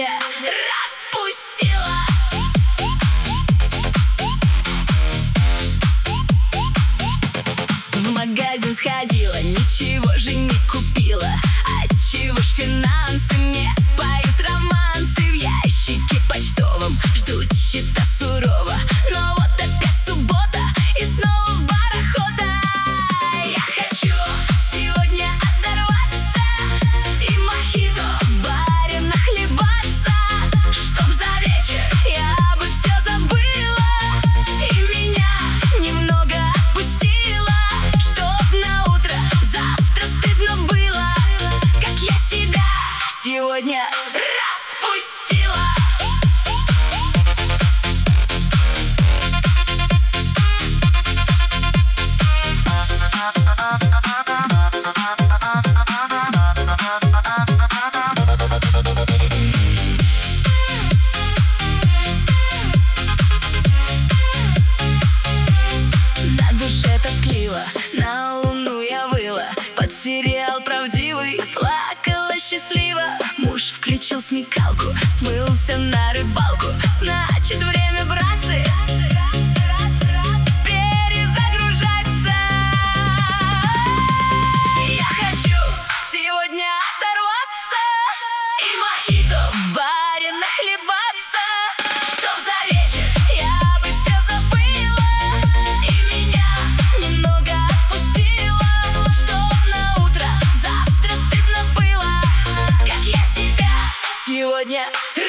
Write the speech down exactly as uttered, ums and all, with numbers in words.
сегодня распустила. В магазин сходила, ничего же не купила. Отчего ж финансы мне поют романсы? В ящике почтовом ждут счета сурово. Но вот опять суббота и снова в бар охота. Я хочу сегодня оторваться и мохито в баре нахлебаться, чтоб за вечер я бы все забыла и меня немного отпустила, чтоб на утро завтра стыдно было, как я себя сегодня распустила. На душе тоскливо, на луну я выла, под сериал правдивый плакала счастливо. Муж включил смекалку, смылся на рыбалку. Значит, время, братцы, перезагружаться. Я хочу сегодня оторваться и мохито в баре нахлебаться, чтоб за вечер я бы все забыла и меня немного отпустила, чтоб на утро завтра стыдно было, как я себя сегодня